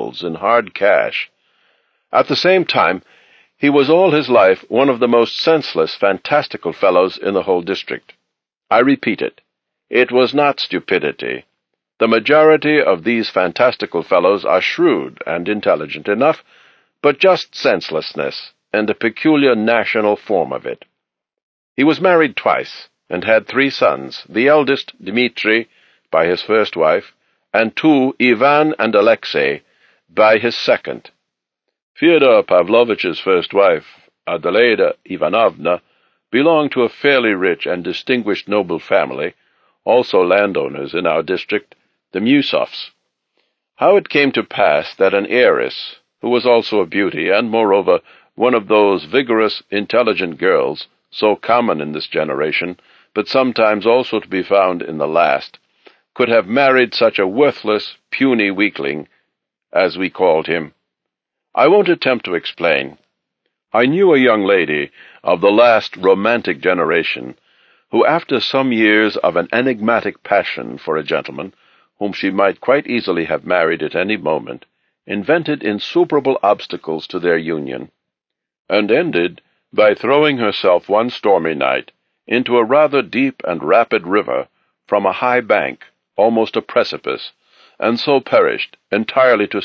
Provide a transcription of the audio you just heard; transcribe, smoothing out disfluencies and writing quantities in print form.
jewels in hard cash. At the same time, he was all his life one of the most senseless, fantastical fellows in the whole district. I repeat it was not stupidity. The majority of these fantastical fellows are shrewd and intelligent enough, but just senselessness, and a peculiar national form of it. He was married twice, and had 3 sons, the eldest, Dmitri, by his first wife, and 2, Ivan and Alexei, by his second. Fyodor Pavlovitch's first wife, Adelaida Ivanovna, belonged to a fairly rich and distinguished noble family, also landowners in our district, the Musovs. How it came to pass that an heiress, who was also a beauty, and moreover one of those vigorous, intelligent girls, so common in this generation, but sometimes also to be found in the last, could have married such a worthless, puny weakling, as we called him, I won't attempt to explain. I knew a young lady of the last romantic generation, who after some years of an enigmatic passion for a gentleman, whom she might quite easily have married at any moment, invented insuperable obstacles to their union, and ended by throwing herself one stormy night into a rather deep and rapid river from a high bank, almost a precipice, and so perished, entirely to